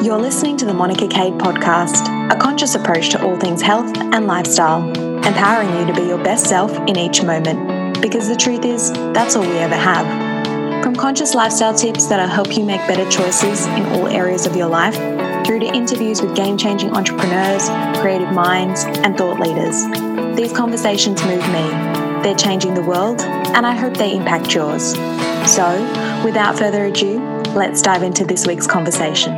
You're listening to the Monica Cade podcast, a conscious approach to all things health and lifestyle, empowering you to be your best self in each moment. Because the truth is, that's all we ever have. From conscious lifestyle tips that'll help you make better choices in all areas of your life, through to interviews with game-changing entrepreneurs, creative minds, and thought leaders. These conversations move me. They're changing the world, and I hope they impact yours. So, without further ado, let's dive into this week's conversation.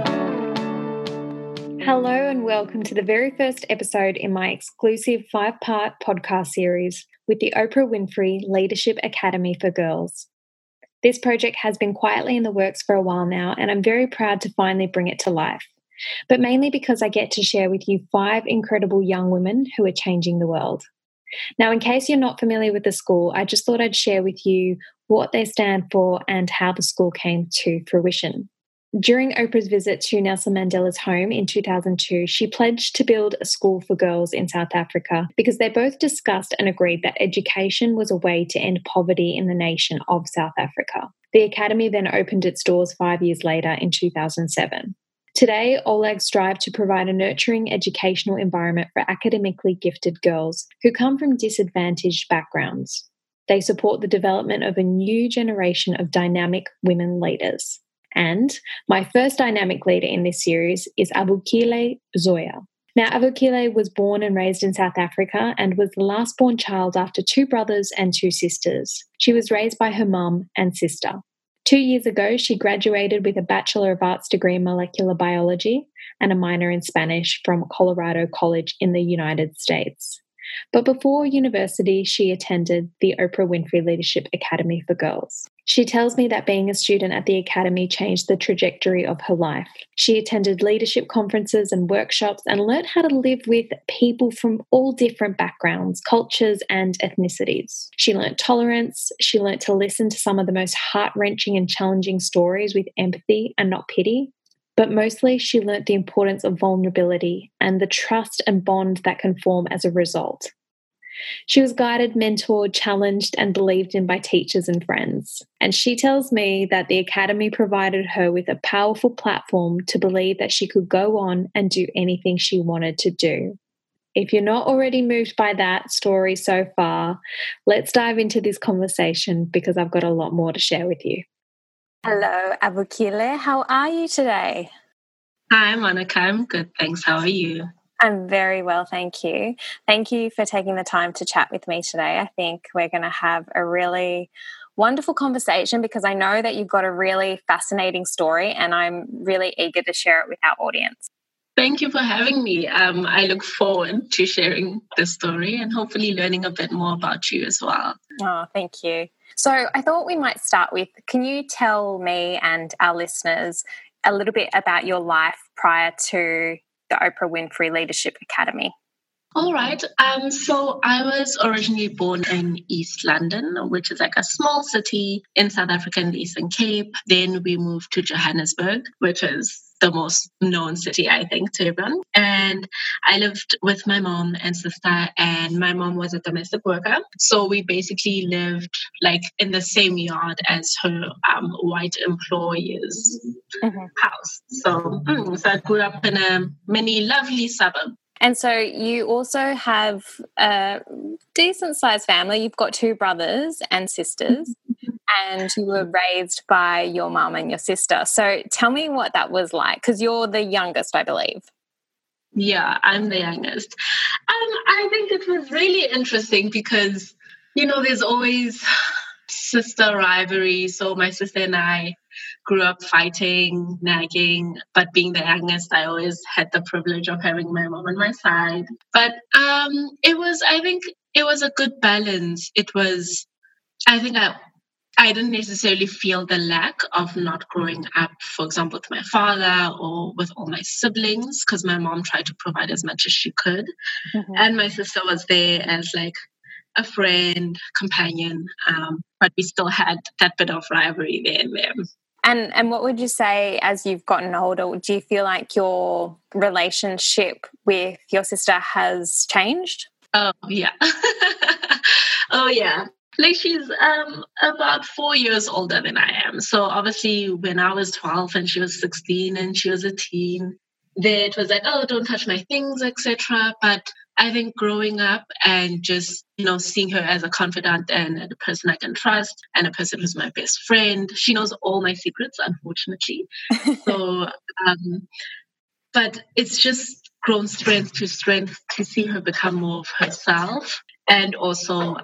Hello and welcome to the very first episode in my exclusive 5-part podcast series with the Oprah Winfrey Leadership Academy for Girls. This project has been quietly in the works for a while now, and I'm very proud to finally bring it to life, but mainly because I get to share with you 5 incredible young women who are changing the world. Now, in case you're not familiar with the school, I just thought I'd share with you what they stand for and how the school came to fruition. During Oprah's visit to Nelson Mandela's home in 2002, she pledged to build a school for girls in South Africa because they both discussed and agreed that education was a way to end poverty in the nation of South Africa. The academy then opened its doors 5 years later in 2007. Today, OLAG strive to provide a nurturing educational environment for academically gifted girls who come from disadvantaged backgrounds. They support the development of a new generation of dynamic women leaders. And my first dynamic leader in this series is Avukile Zoya. Now, Avukile was born and raised in South Africa and was the last born child after 2 brothers and 2 sisters. She was raised by her mum and sister. 2 years ago, she graduated with a Bachelor of Arts degree in molecular biology and a minor in Spanish from Colorado College in the United States. But before university, she attended the Oprah Winfrey Leadership Academy for Girls. She tells me that being a student at the academy changed the trajectory of her life. She attended leadership conferences and workshops and learned how to live with people from all different backgrounds, cultures, and ethnicities. She learned tolerance. She learned to listen to some of the most heart-wrenching and challenging stories with empathy and not pity. But mostly, she learnt the importance of vulnerability and the trust and bond that can form as a result. She was guided, mentored, challenged, and believed in by teachers and friends. And she tells me that the academy provided her with a powerful platform to believe that she could go on and do anything she wanted to do. If you're not already moved by that story so far, let's dive into this conversation because I've got a lot more to share with you. Hello, Avukile. How are you today? Hi, Monica. I'm good, thanks. How are you? I'm very well, thank you. Thank you for taking the time to chat with me today. I think we're going to have a really wonderful conversation because I know that you've got a really fascinating story and I'm really eager to share it with our audience. Thank you for having me. I look forward to sharing the story and hopefully learning a bit more about you as well. Oh, thank you. So I thought we might start with, can you tell me and our listeners a little bit about your life prior to the Oprah Winfrey Leadership Academy? All right. So I was originally born in East London, which is like a small city in South Africa in the Eastern Cape. Then we moved to Johannesburg, which is the most known city, I think, to everyone. And I lived with my mom and sister, and my mom was a domestic worker. So we basically lived like in the same yard as her white employer's house. So I grew up in a mini lovely suburb. And so you also have a decent-sized family. You've got 2 brothers and sisters, and you were raised by your mum and your sister. So tell me what that was like, because you're the youngest, I believe. Yeah, I'm the youngest. I think it was really interesting because, you know, there's always sister rivalry. So my sister and I grew up fighting, nagging, but being the youngest, I always had the privilege of having my mom on my side. But I think it was a good balance. I didn't necessarily feel the lack of not growing up, for example, with my father or with all my siblings, because my mom tried to provide as much as she could. Mm-hmm. And my sister was there as like a friend, companion, but we still had that bit of rivalry there and there. And what would you say as you've gotten older? Do you feel like your relationship with your sister has changed? Oh, yeah. Oh, yeah. Like she's about 4 years older than I am. So obviously when I was 12 and she was 16 and she was a teen, there it was like, oh, don't touch my things, etc. But I think growing up and just, seeing her as a confidant and a person I can trust and a person who's my best friend, she knows all my secrets, unfortunately. So, but it's just grown strength to strength to see her become more of herself and also,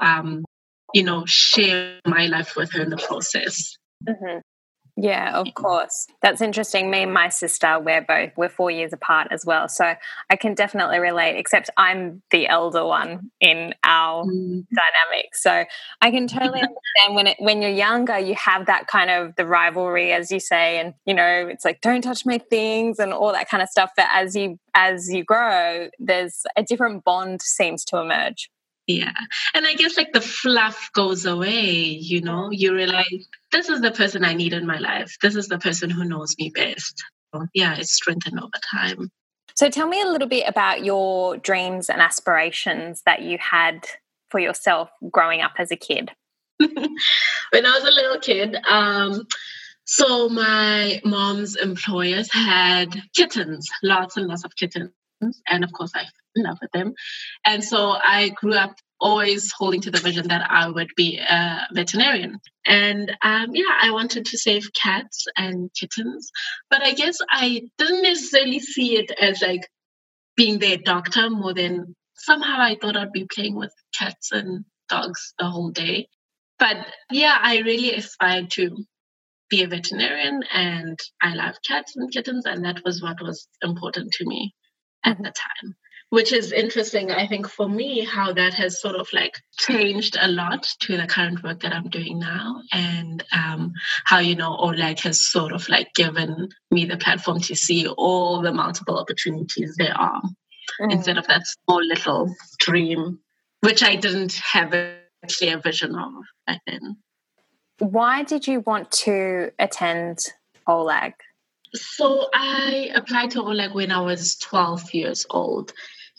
share my life with her in the process. Mm-hmm. Yeah, of course. That's interesting. Me and my sister, we're 4 years apart as well. So I can definitely relate, except I'm the elder one in our dynamic. So I can totally understand when you're younger, you have that kind of the rivalry, as you say, and, it's like, don't touch my things and all that kind of stuff. But as you grow, there's a different bond seems to emerge. Yeah. And I guess like the fluff goes away, you realize this is the person I need in my life. This is the person who knows me best. So, yeah, it's strengthened over time. So tell me a little bit about your dreams and aspirations that you had for yourself growing up as a kid. When I was a little kid, so my mom's employers had kittens, lots and lots of kittens. And of course, I fell in love with them. And so I grew up always holding to the vision that I would be a veterinarian. And I wanted to save cats and kittens. But I guess I didn't necessarily see it as like being their doctor more than somehow I thought I'd be playing with cats and dogs the whole day. But yeah, I really aspired to be a veterinarian and I love cats and kittens. And that was what was important to me at the time, which is interesting, I think, for me, how that has sort of like changed a lot to the current work that I'm doing now and how, Oleg has sort of like given me the platform to see all the multiple opportunities there are instead of that small little dream, which I didn't have a clear vision of back then. Why did you want to attend OLAG? So I applied to OLAG when I was 12 years old.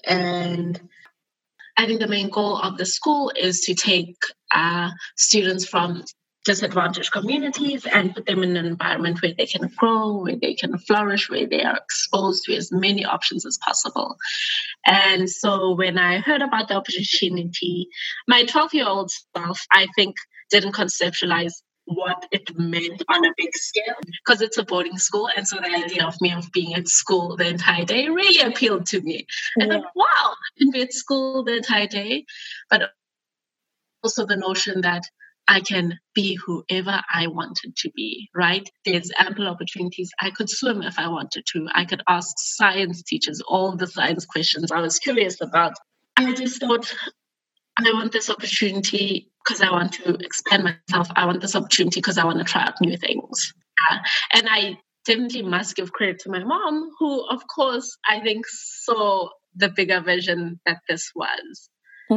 And I think the main goal of the school is to take students from disadvantaged communities and put them in an environment where they can grow, where they can flourish, where they are exposed to as many options as possible. And so when I heard about the opportunity, my 12-year-old self, I think, didn't conceptualize what it meant on a big scale because it's a boarding school. And so the idea of me of being at school the entire day really appealed to me. I thought, wow, I can be at school the entire day. But also the notion that I can be whoever I wanted to be, right? There's ample opportunities. I could swim if I wanted to. I could ask science teachers all the science questions I was curious about. I just thought, I want this opportunity because I want to expand myself. I want this opportunity because I want to try out new things. And I definitely must give credit to my mom, who, of course, I think saw the bigger vision that this was.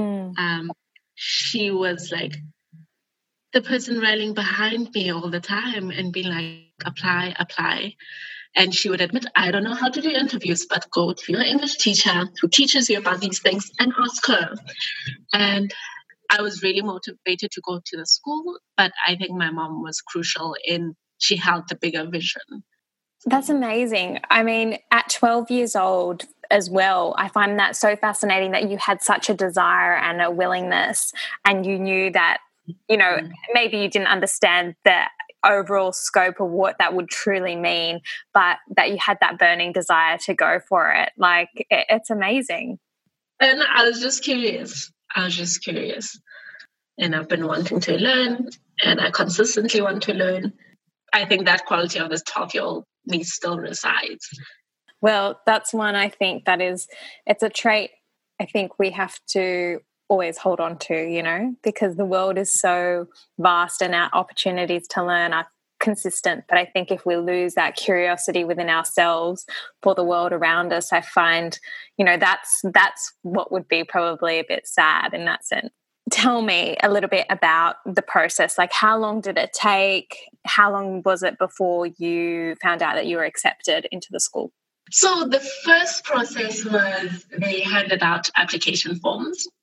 She was like the person rallying behind me all the time and being like, apply. And she would admit, I don't know how to do interviews, but go to your English teacher who teaches you about these things and ask her. And I was really motivated to go to the school, but I think my mom was crucial in she held the bigger vision. That's amazing. I mean, at 12 years old as well, I find that so fascinating that you had such a desire and a willingness and you knew that, maybe you didn't understand the overall scope of what that would truly mean, but that you had that burning desire to go for it. Like, it's amazing. And I was just curious. And I've been wanting to learn, and I consistently want to learn. I think that quality of this 12-year-old me still resides. Well, that's one I think it's a trait I think we have to always hold on to, because the world is so vast and our opportunities to learn are consistent. But I think if we lose that curiosity within ourselves for the world around us, I find, that's what would be probably a bit sad in that sense. Tell me a little bit about the process. Like, how long did it take? How long was it before you found out that you were accepted into the school? So the first process was they handed out application forms.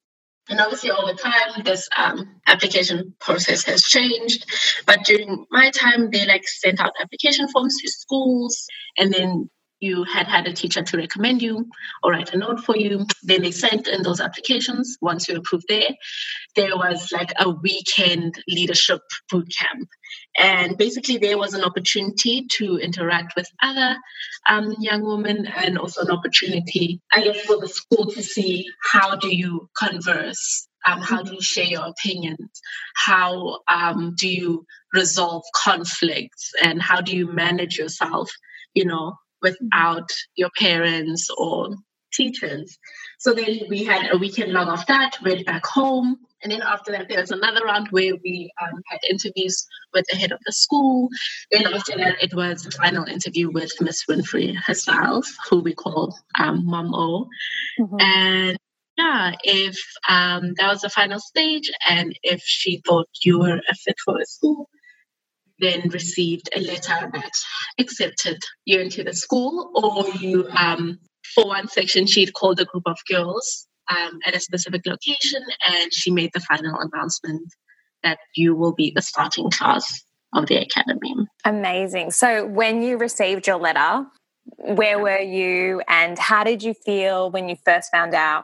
And obviously over time, this application process has changed. But during my time, they like sent out application forms to schools, and then you had a teacher to recommend you or write a note for you. Then they sent in those applications. Once you approved there was like a weekend leadership boot camp. And basically there was an opportunity to interact with other young women, and also an opportunity, I guess, for the school to see how do you converse, how do you share your opinions, how do you resolve conflicts, and how do you manage yourself, without your parents or teachers. So then we had a weekend long of that, went back home. And then after that, there was another round where we had interviews with the head of the school. Then after that, it was the final interview with Miss Winfrey herself, who we call Mom O. Mm-hmm. And yeah, if that was the final stage, and if she thought you were a fit for the school, then received a letter that accepted you into the school, or you, for one section, she'd called a group of girls at a specific location, and she made the final announcement that you will be the starting class of the academy. Amazing. So when you received your letter, where were you, and how did you feel when you first found out?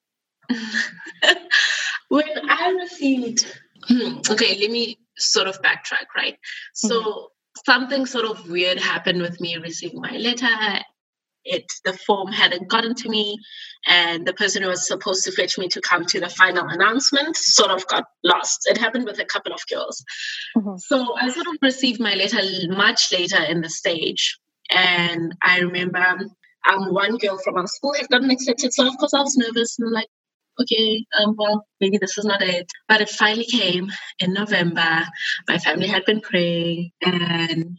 When I received, okay, let me sort of backtrack, right? So something sort of weird happened with me receiving my letter. The form hadn't gotten to me, and the person who was supposed to fetch me to come to the final announcement sort of got lost. It happened with a couple of girls. Mm-hmm. So I sort of received my letter much later in the stage, and I remember one girl from our school had gotten accepted, so of course I was nervous, and I'm like, okay, well, maybe this is not it. But it finally came in November. My family had been praying, and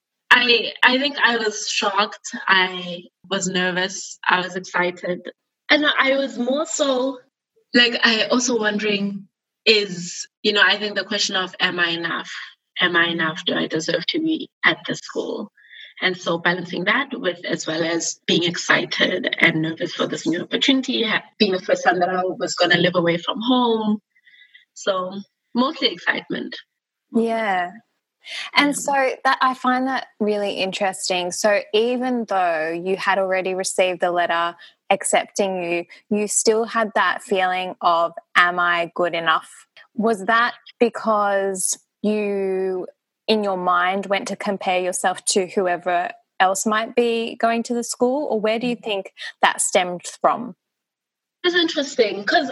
I think I was shocked. I was nervous. I was excited. And I was more so, like, I also wondering is, I think the question of, am I enough? Am I enough? Do I deserve to be at the school? And so balancing that with, as well as being excited and nervous for this new opportunity, being the first time that I was going to live away from home. So mostly excitement. Yeah. And so that I find that really interesting. So even though you had already received the letter accepting you, you still had that feeling of, am I good enough? Was that because you, in your mind, went to compare yourself to whoever else might be going to the school? Or where do you think that stemmed from? It's interesting because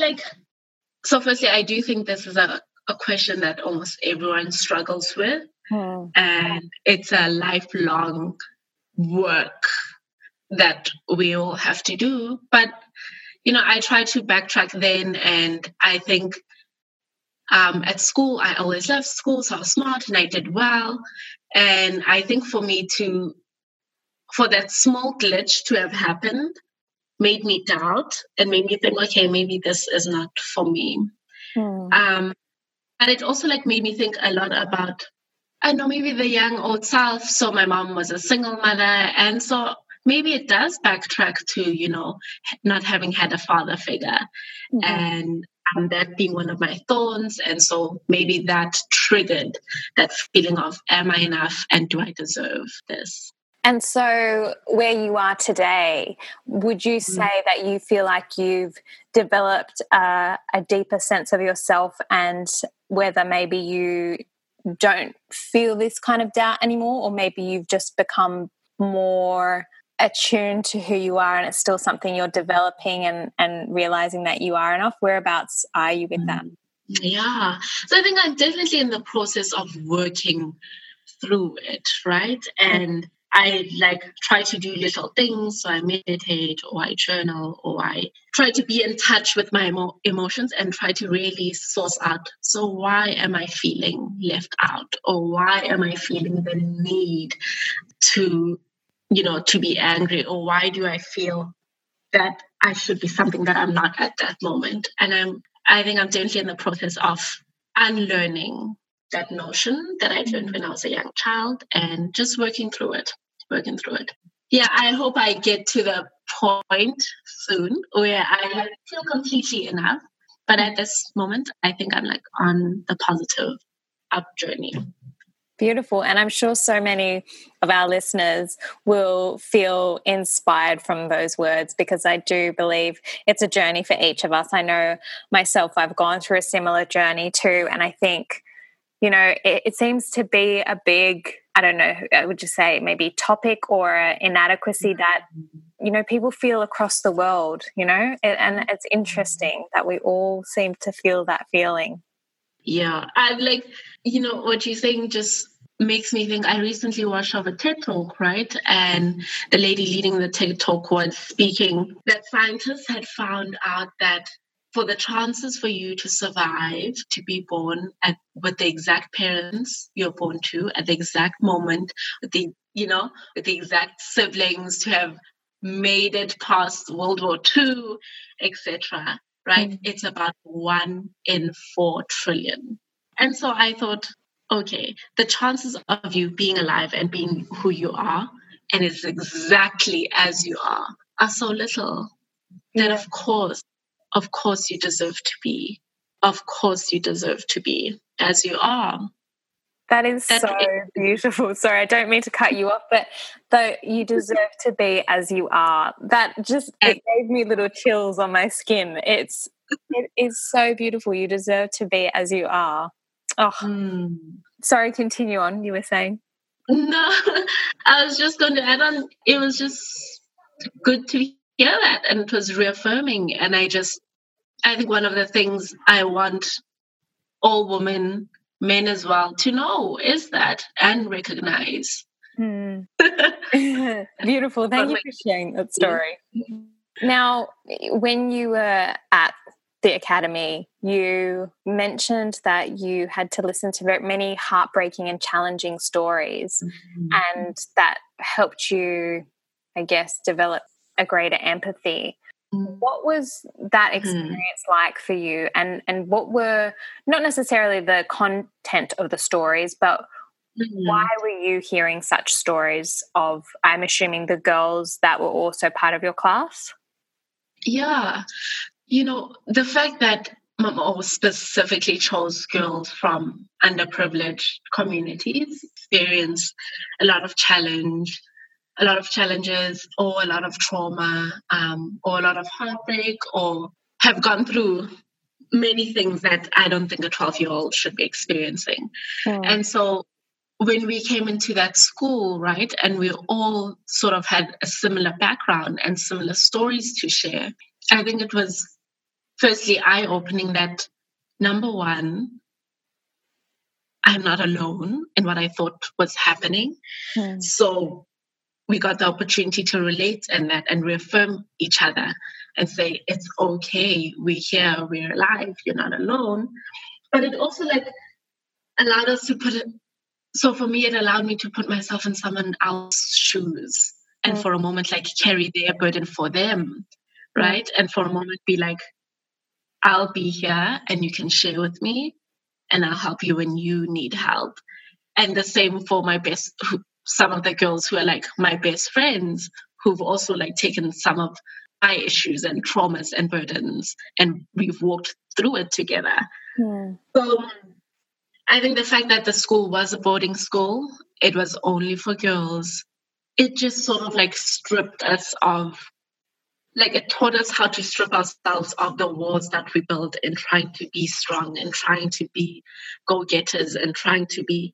so firstly, I do think this is a question that almost everyone struggles with. And it's a lifelong work that we all have to do. But, I try to backtrack then, and I think at school, I always loved school, so I was smart and I did well. And I think for that small glitch to have happened made me doubt and made me think, okay, maybe this is not for me. And it also made me think a lot about, I know, maybe the young old self. So my mom was a single mother. And so maybe it does backtrack to, not having had a father figure. And that being one of my thorns. And so maybe that triggered that feeling of, am I enough and do I deserve this? And so where you are today, would you say that you feel like you've developed a deeper sense of yourself, and whether maybe you don't feel this kind of doubt anymore, or maybe you've just become more attuned to who you are and it's still something you're developing and realizing that you are enough? Whereabouts are you with that? Yeah. So I think I'm definitely in the process of working through it, right? And I try to do little things. So I meditate, or I journal, or I try to be in touch with my emotions and try to really source out. So why am I feeling left out? Or why am I feeling the need to be angry? Or why do I feel that I should be something that I'm not at that moment? And I think I'm definitely in the process of unlearning that notion that I learned when I was a young child, and just working through it. Yeah, I hope I get to the point soon where I feel completely enough But at this moment, I think I'm like on the positive up journey. Beautiful. And I'm sure so many of our listeners will feel inspired from those words, because I do believe it's a journey for each of us. I know myself, I've gone through a similar journey too. And I think, it seems to be a big, I don't know, I would just say maybe topic or inadequacy that, people feel across the world, and it's interesting that we all seem to feel that feeling. Yeah, I'm like, what you're saying just makes me think. I recently watched a TED Talk, right? And the lady leading the TED Talk was speaking that scientists had found out that for the chances for you to survive, to be born with the exact parents you're born to at the exact moment, with the exact siblings to have made it past World War II, etc., right? Mm. It's about 1 in 4 trillion. And so I thought, okay, the chances of you being alive and being who you are, and it's exactly as you are so little that of course you deserve to be. Of course you deserve to be as you are. That is so beautiful. Sorry, I don't mean to cut you off, but though you deserve to be as you are, that just, it gave me little chills on my skin. It is so beautiful. You deserve to be as you are. Oh, Sorry, continue on. You were saying? No, I was just going to add on. It was just good to hear that, and it was reaffirming. And I think one of the things I want all women, men as well, to know is that and recognize. Beautiful. Thank you for sharing that story. Now, when you were at the academy, you mentioned that you had to listen to very many heartbreaking and challenging stories, and that helped you, I guess, develop a greater empathy. What was that experience like for you, and what were not necessarily the content of the stories, but why were you hearing such stories of, I'm assuming, the girls that were also part of your class? Yeah. The fact that Mama specifically chose girls from underprivileged communities experience a lot of challenges, or a lot of trauma, or a lot of heartbreak, or have gone through many things that I don't think a 12-year-old should be experiencing. And so when we came into that school, right, and we all sort of had a similar background and similar stories to share, I think it was firstly eye-opening that, number one, I'm not alone in what I thought was happening. So we got the opportunity to relate in that and reaffirm each other and say, it's okay, we're here, we're alive, you're not alone. But it also allowed us to put it, so for me, it allowed me to put myself in someone else's shoes and for a moment, carry their burden for them, right? And for a moment be like, I'll be here and you can share with me and I'll help you when you need help. And the same for some of the girls who are my best friends, who've also taken some of my issues and traumas and burdens, and we've walked through it together. So I think the fact that the school was a boarding school, it was only for girls, it just sort of stripped us of, it taught us how to strip ourselves of the walls that we build in trying to be strong and trying to be go-getters and trying to be,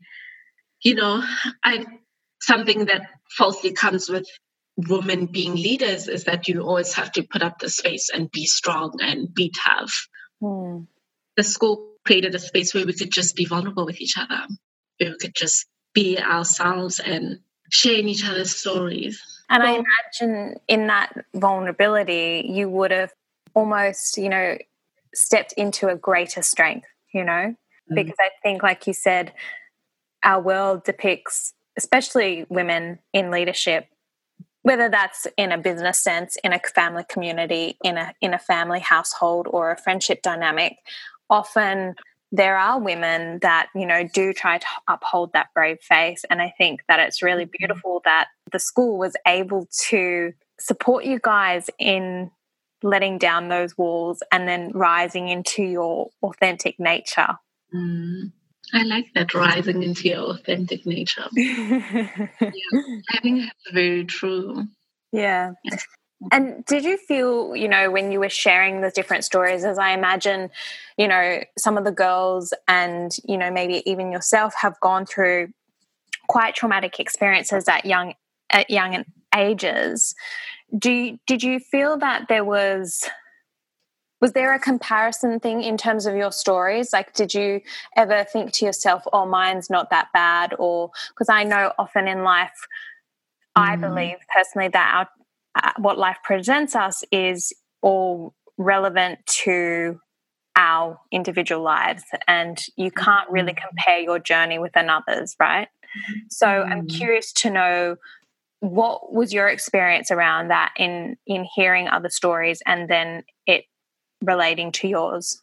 something that falsely comes with women being leaders is that you always have to put up the space and be strong and be tough. The school created a space where we could just be vulnerable with each other, where we could just be ourselves and share in each other's stories. And I imagine in that vulnerability, you would have almost, stepped into a greater strength, because I think, like you said, our world depicts, especially women in leadership, whether that's in a business sense, in a family community, in a family household, or a friendship dynamic. Often there are women that, do try to uphold that brave face. And I think that it's really beautiful that the school was able to support you guys in letting down those walls and then rising into your authentic nature. I like that, rising into your authentic nature. Yeah, I think that's very true. Yeah. And did you feel, when you were sharing the different stories, as I imagine, some of the girls and, maybe even yourself have gone through quite traumatic experiences at young ages. Did you feel that there was there a comparison thing in terms of your stories? Like, did you ever think to yourself, oh, mine's not that bad? Or, because I know often in life, I believe personally that what life presents us is all relevant to our individual lives, and you can't really compare your journey with another's, right? So I'm curious to know, what was your experience around that in hearing other stories and then it relating to yours?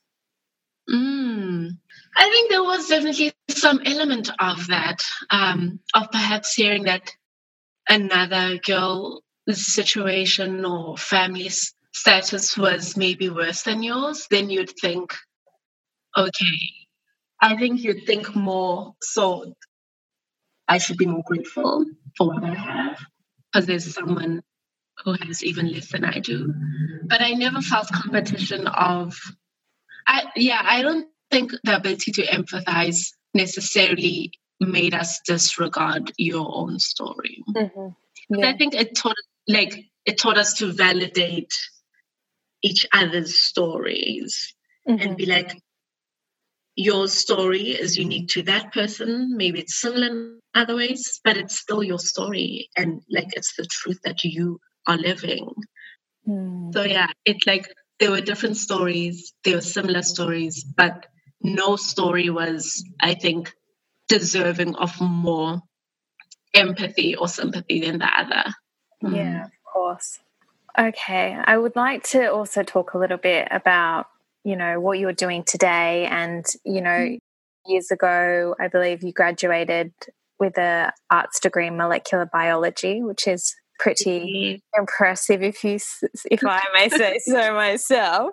I think there was definitely some element of that, of perhaps hearing that another girl's situation or family status was maybe worse than yours. Then you'd think, okay, I think you'd think more, so I should be more grateful for what I have, because there's someone who has even less than I do. But I never felt competition of, I don't think the ability to empathize necessarily made us disregard your own story. I think it taught us to validate each other's stories and be like, your story is unique to that person. Maybe it's similar in other ways, but it's still your story, and like it's the truth that you are living. So yeah, it's like there were different stories, there were similar stories, but no story was, I think, deserving of more empathy or sympathy than the other. Yeah, of course. Okay, I would like to also talk a little bit about, what you're doing today. And, years ago, I believe you graduated with an arts degree in molecular biology, which is pretty impressive, if I may say so myself.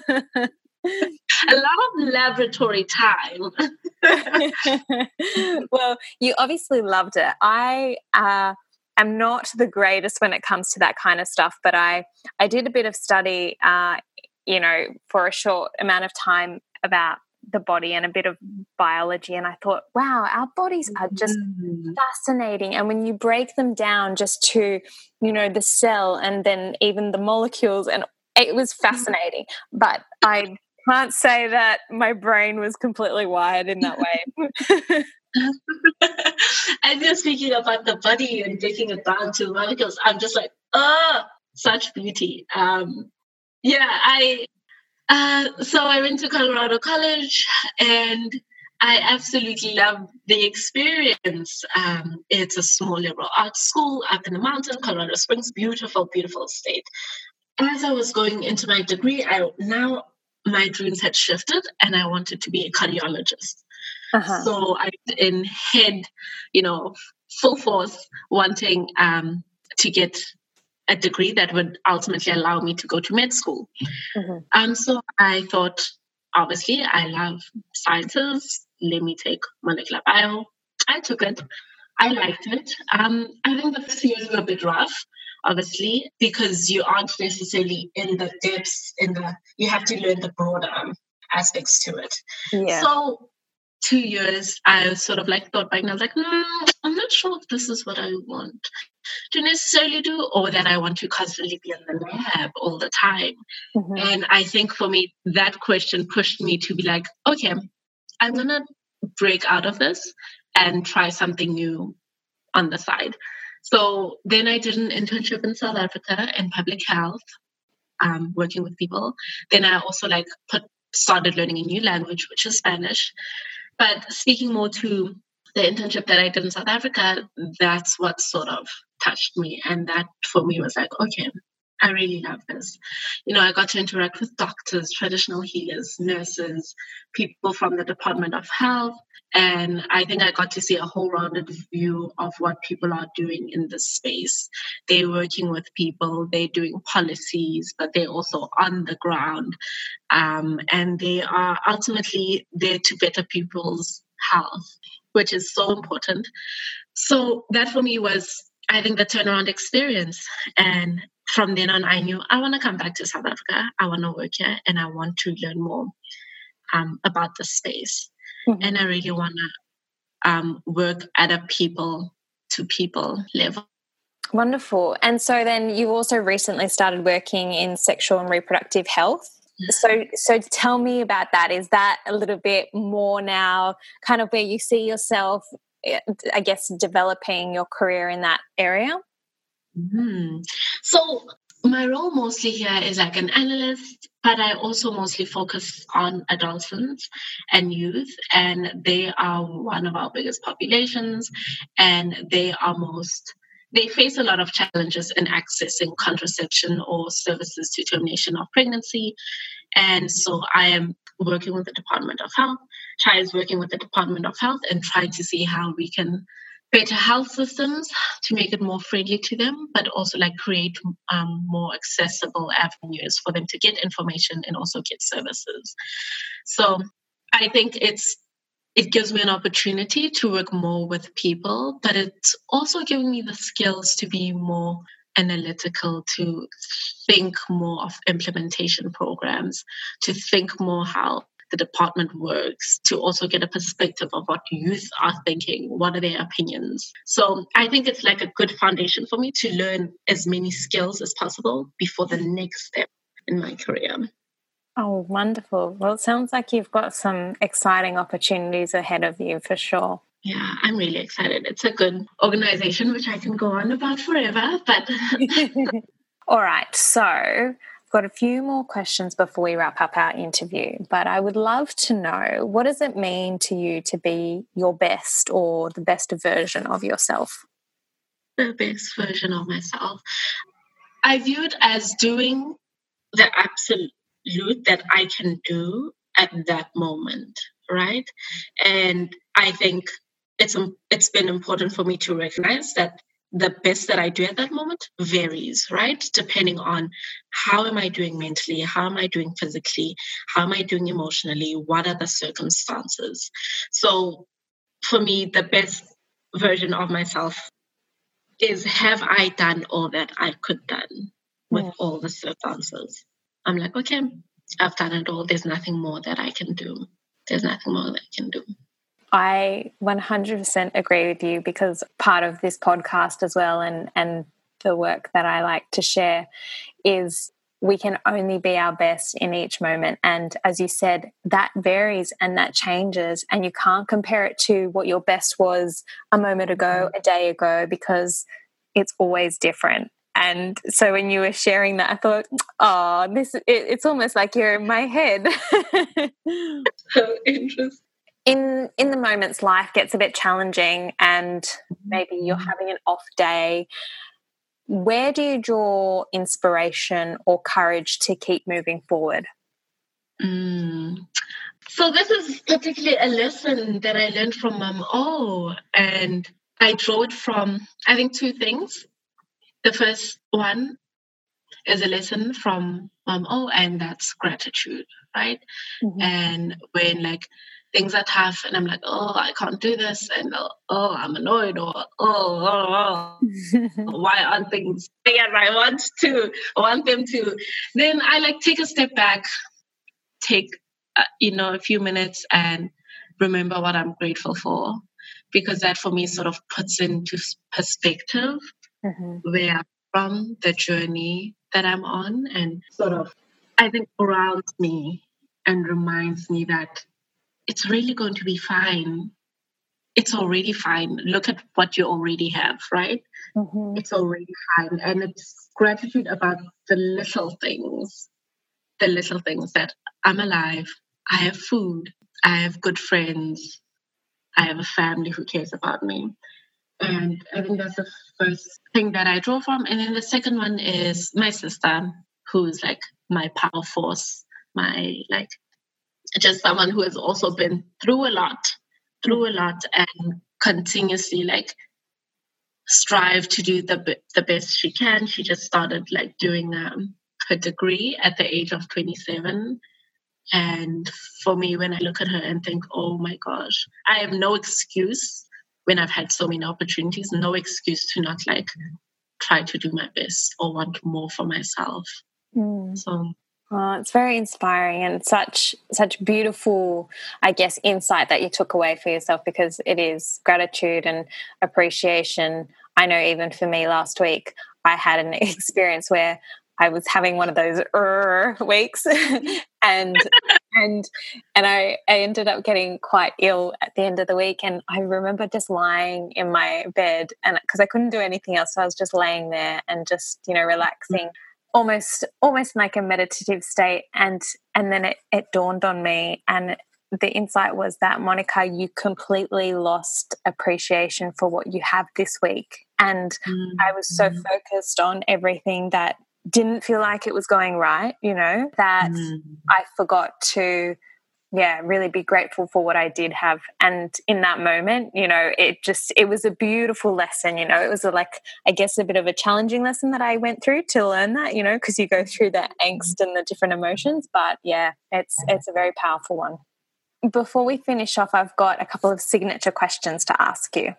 A lot of laboratory time. Well, you obviously loved it. I am not the greatest when it comes to that kind of stuff, but I did a bit of study, for a short amount of time about the body and a bit of biology, and I thought, wow, our bodies are just fascinating. And when you break them down just to, the cell and then even the molecules, and it was fascinating. But I can't say that my brain was completely wired in that way. And you're speaking about the body and breaking it down to molecules. I'm just like, such beauty. So I went to Colorado College, and I absolutely love the experience. It's a small liberal arts school up in the mountain, Colorado Springs, beautiful, beautiful state. As I was going into my degree, now my dreams had shifted, and I wanted to be a cardiologist. So I in head, full force, wanting to get a degree that would ultimately allow me to go to med school. So I thought, obviously, I love sciences. Let me take molecular bio. I took it. I liked it. I think the first years were a bit rough, obviously, because you aren't necessarily in the depths, you have to learn the broader aspects to it. Yeah. So 2 years, I sort of thought back, and I was like, I'm not sure if this is what I want to necessarily do, or that I want to constantly be in the lab all the time. And I think for me, that question pushed me to be like, okay, I'm going to break out of this and try something new on the side. So then I did an internship in South Africa in public health, working with people. Then I also started learning a new language, which is Spanish. But speaking more to the internship that I did in South Africa, that's what sort of touched me. And that for me was like, okay, I really love this. I got to interact with doctors, traditional healers, nurses, people from the Department of Health. And I think I got to see a whole rounded view of what people are doing in this space. They're working with people, they're doing policies, but they're also on the ground. And they are ultimately there to better people's health, which is so important. So that for me was, I think, the turnaround experience. And from then on, I knew I want to come back to South Africa. I want to work here and I want to learn more about the space. Mm-hmm. And I really want to work at a people-to-people level. Wonderful. And so then you also recently started working in sexual and reproductive health. So tell me about that. Is that a little bit more now kind of where you see yourself, I guess, developing your career in that area? Mm-hmm. So my role mostly here is like an analyst, but I also mostly focus on adolescents and youth, and they are one of our biggest populations, and they face a lot of challenges in accessing contraception or services to termination of pregnancy. And so I am working with the Department of Health. Shai is working with the Department of Health and trying to see how we can better health systems to make it more friendly to them, but also like create more accessible avenues for them to get information and also get services. So I think it gives me an opportunity to work more with people, but it's also giving me the skills to be more analytical, to think more of implementation programs, to think more how the department works, to also get a perspective of what youth are thinking, what are their opinions. So I think it's like a good foundation for me to learn as many skills as possible before the next step in my career. Oh, wonderful. Well, it sounds like you've got some exciting opportunities ahead of you for sure. Yeah, I'm really excited. It's a good organization, which I can go on about forever. But all right, so I've got a few more questions before we wrap up our interview, but I would love to know, what does it mean to you to be your best or the best version of yourself? The best version of myself. I view it as doing the absolute that I can do at that moment, right? And I think it's been important for me to recognize that the best that I do at that moment varies, right? Depending on how am I doing mentally, how am I doing physically, how am I doing emotionally, what are the circumstances. So for me, the best version of myself is, have I done all that I could done with all the circumstances? I'm like, okay, I've done it all. There's nothing more that I can do. There's nothing more that I can do. I 100% agree with you, because part of this podcast as well and the work that I like to share is we can only be our best in each moment. And as you said, that varies and that changes, and you can't compare it to what your best was a moment ago, a day ago, because it's always different. And so when you were sharing that, I thought, oh, it's almost like you're in my head. So interesting. In the moments life gets a bit challenging and maybe you're having an off day, where do you draw inspiration or courage to keep moving forward? So this is particularly a lesson that I learned from Mom O, and I draw it from, I think, two things. The first one is a lesson from Mom O, and that's gratitude, right? Mm-hmm. And when like things are tough and I'm like, oh, I can't do this, and oh, I'm annoyed, or why aren't things as I want them to, then I like take a step back, take a few minutes and remember what I'm grateful for, because that for me sort of puts into perspective where I'm from, the journey that I'm on, and sort of, I think, grounds me and reminds me that it's really going to be fine. It's already fine. Look at what you already have, right? Mm-hmm. It's already fine. And it's gratitude about the little things that I'm alive, I have food, I have good friends, I have a family who cares about me. And I think that's the first thing that I draw from. And then the second one is my sister, who's like my power force, my like just someone who has also been through a lot and continuously like strive to do the best she can. She just started like doing her degree at the age of 27. And for me, when I look at her and think, oh my gosh, I have no excuse when I've had so many opportunities, no excuse to not like try to do my best or want more for myself. So it's very inspiring and such beautiful, I guess, insight that you took away for yourself, because it is gratitude and appreciation. I know even for me last week, I had an experience where I was having one of those weeks and I ended up getting quite ill at the end of the week. And I remember just lying in my bed, and because I couldn't do anything else, so I was just laying there and just, relaxing, almost like a meditative state. And then it dawned on me, and the insight was that, Monica, you completely lost appreciation for what you have this week. And I was so focused on everything that didn't feel like it was going right, that I forgot to, really be grateful for what I did have. And in that moment, it was a beautiful lesson, it was I guess a bit of a challenging lesson that I went through to learn that, because you go through the angst and the different emotions, but it's a very powerful one. Before we finish off, I've got a couple of signature questions to ask you.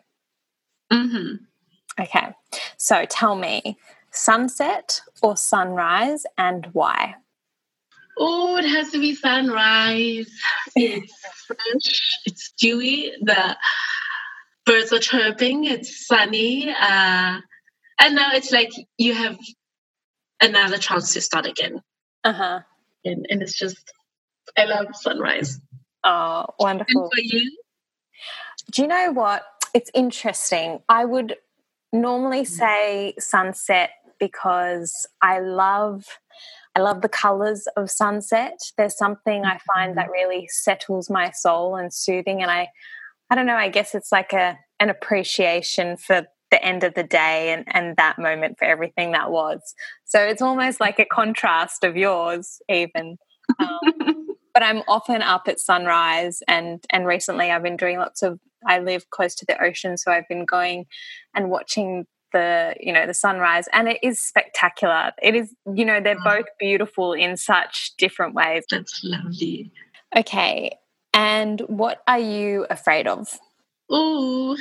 Okay. So tell me, sunset or sunrise, and why? Oh, it has to be sunrise. It's fresh, it's dewy, the birds are chirping, it's sunny, and now it's like you have another chance to start again. And it's just, I love sunrise. Oh, wonderful. And for you? Do you know what? It's interesting. I would normally say sunset because I love the colours of sunset. There's something I find that really settles my soul and soothing. And I don't know, I guess it's like an appreciation for the end of the day and that moment, for everything that was. So it's almost like a contrast of yours even. But I'm often up at sunrise, and recently I've been doing I live close to the ocean, so I've been going and watching the sunrise, and it is spectacular. It is, they're both beautiful in such different ways. That's lovely. Okay. And what are you afraid of? Ooh,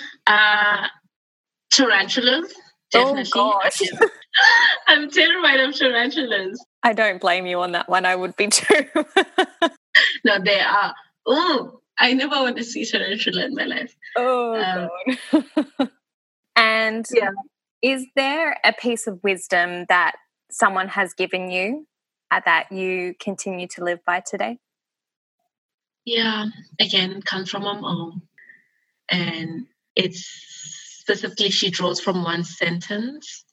tarantulas. Definitely. Oh gosh. I'm terrified of tarantulas. I don't blame you on that one. I would be too. No, they are. Oh, I never want to see tarantula in my life. Oh God. And is there a piece of wisdom that someone has given you that you continue to live by today? Yeah, again, it comes from my mom. And it's specifically, she draws from one sentence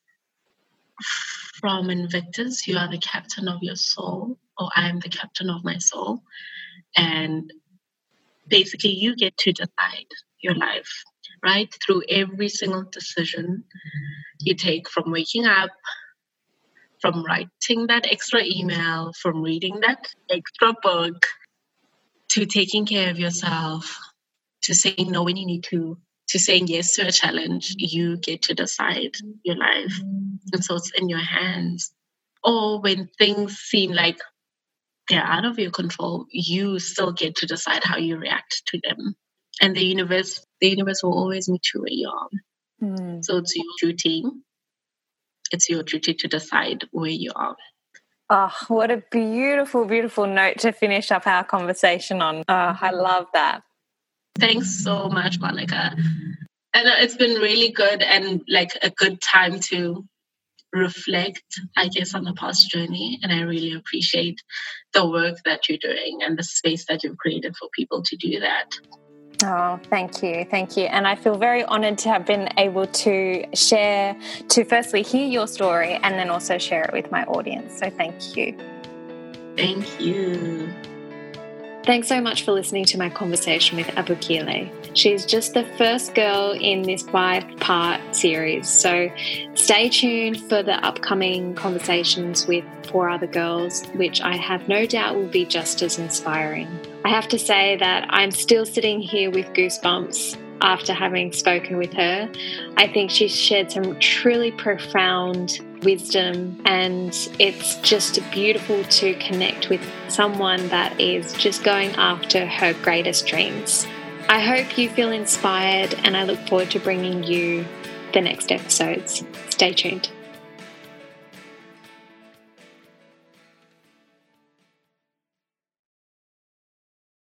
from Invictus: you are the captain of your soul, or I am the captain of my soul. And basically, you get to decide your life, right? Through every single decision you take, from waking up, from writing that extra email, from reading that extra book, to taking care of yourself, to saying no when you need to saying yes to a challenge. You get to decide your life. And so it's in your hands. Or when things seem like they're out of your control, you still get to decide how you react to them. And the universe will always meet you where you are. So it's your duty. It's your duty to decide where you are. Oh, what a beautiful, beautiful note to finish up our conversation on. Oh, I love that. Thanks so much, Monica. And it's been really good, and like a good time to reflect, I guess, on the past journey. And I really appreciate the work that you're doing and the space that you've created for people to do that. Oh, thank you. Thank you. And I feel very honoured to have been able to share, to firstly hear your story and then also share it with my audience. So thank you. Thank you. Thanks so much for listening to my conversation with Abukile. She's just the first girl in this 5-part series, so stay tuned for the upcoming conversations with 4 other girls, which I have no doubt will be just as inspiring. I have to say that I'm still sitting here with goosebumps after having spoken with her. I think she's shared some truly profound wisdom, and it's just beautiful to connect with someone that is just going after her greatest dreams. I hope you feel inspired, and I look forward to bringing you the next episodes. Stay tuned.